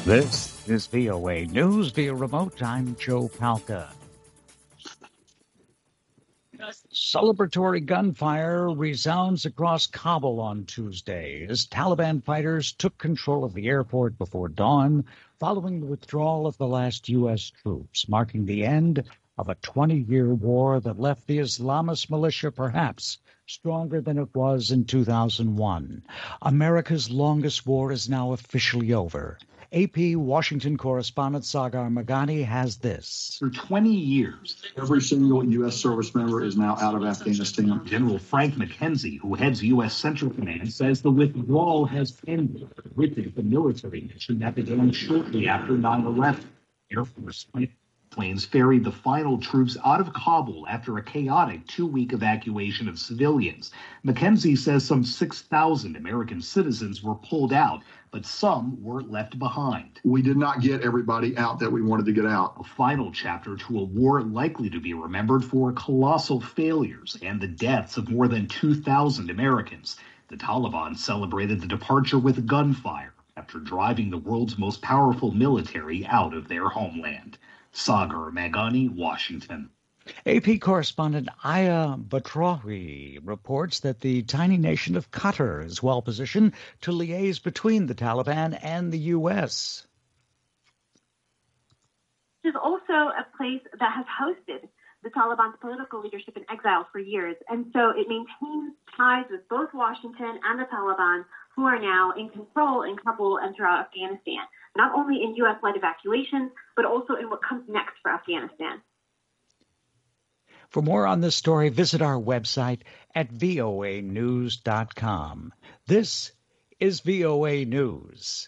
This is VOA News via remote. I'm Joe Palca. Celebratory gunfire resounds across Kabul on Tuesday as Taliban fighters took control of the airport before dawn following the withdrawal of the last U.S. troops, marking the end of a 20-year war that left the Islamist militia perhaps stronger than it was in 2001. America's longest war is now officially over. AP Washington correspondent Sagar Meghani has this. For 20 years, every single U.S. service member is now out of Afghanistan. General Frank McKenzie, who heads U.S. Central Command, says the withdrawal has ended with the military mission that began shortly after 9/11. Air Force planes ferried the final troops out of Kabul after a chaotic 2-week evacuation of civilians. McKenzie says some 6,000 American citizens were pulled out, but some were left behind. We did not get everybody out that we wanted to get out. A final chapter to a war likely to be remembered for colossal failures and the deaths of more than 2,000 Americans. The Taliban celebrated the departure with gunfire after driving the world's most powerful military out of their homeland. Sagar Meghani, Washington. AP correspondent Aya Batrawi reports that the tiny nation of Qatar is well positioned to liaise between the Taliban and the U.S. It is also a place that has hosted the Taliban's political leadership in exile for years, and so it maintains ties with both Washington and the Taliban, who are now in control in Kabul and throughout Afghanistan, not only in U.S.-led evacuations, but also in what comes next for Afghanistan. For more on this story, visit our website at voanews.com. This is VOA News.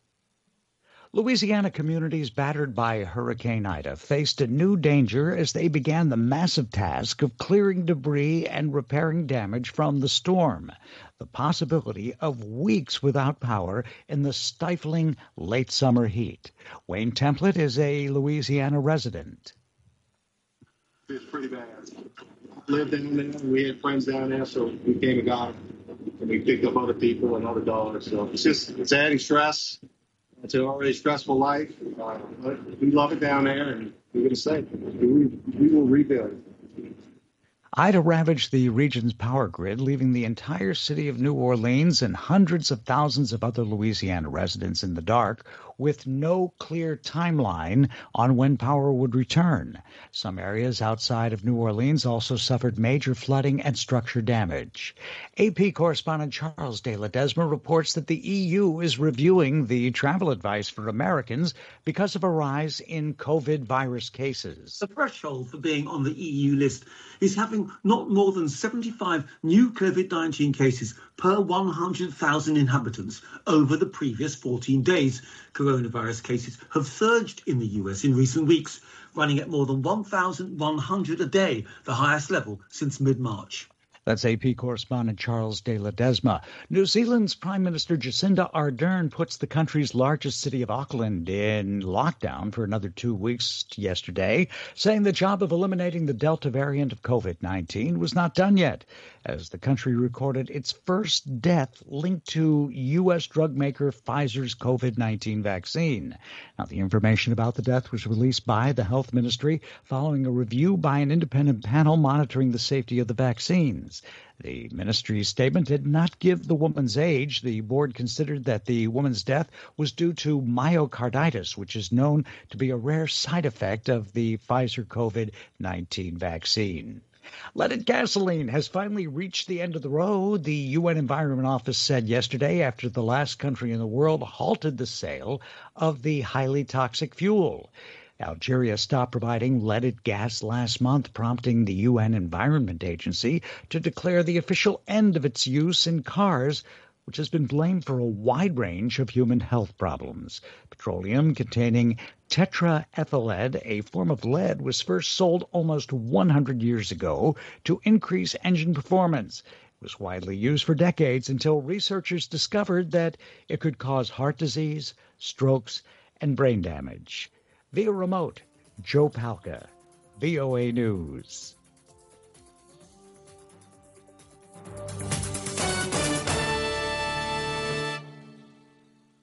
Louisiana communities battered by Hurricane Ida faced a new danger as they began the massive task of clearing debris and repairing damage from the storm. The possibility of weeks without power in the stifling late summer heat. Wayne Templett is a Louisiana resident. It's pretty bad. Lived down there. We had friends down there, so we came and got them. And we picked up other people and other dollars. So it's adding stress. It's an already stressful life. But we love it down there, and we're going to stay. We will rebuild. Ida ravaged the region's power grid, leaving the entire city of New Orleans and hundreds of thousands of other Louisiana residents in the dark, with no clear timeline on when power would return. Some areas outside of New Orleans also suffered major flooding and structure damage. AP correspondent Charles de Ledesma reports that the EU is reviewing the travel advice for Americans because of a rise in COVID virus cases. The threshold for being on the EU list is having not more than 75 new COVID-19 cases per 100,000 inhabitants over the previous 14 days. Coronavirus cases have surged in the US in recent weeks, running at more than 1,100 a day, the highest level since mid-March. That's AP correspondent Charles de Ledesma. New Zealand's Prime Minister Jacinda Ardern puts the country's largest city of Auckland in lockdown for another 2 weeks yesterday, saying the job of eliminating the Delta variant of COVID-19 was not done yet, as the country recorded its first death linked to U.S. drug maker Pfizer's COVID-19 vaccine. Now, the information about the death was released by the health ministry following a review by an independent panel monitoring the safety of the vaccines. The ministry's statement did not give the woman's age. The board considered that the woman's death was due to myocarditis, which is known to be a rare side effect of the Pfizer COVID-19 vaccine. Leaded gasoline has finally reached the end of the road, the UN Environment Office said yesterday after the last country in the world halted the sale of the highly toxic fuel. Algeria stopped providing leaded gas last month, prompting the UN Environment Agency to declare the official end of its use in cars, which has been blamed for a wide range of human health problems. Petroleum containing tetraethyllead, a form of lead, was first sold almost 100 years ago to increase engine performance. It was widely used for decades until researchers discovered that it could cause heart disease, strokes, and brain damage. Via remote, Joe Palca, VOA News.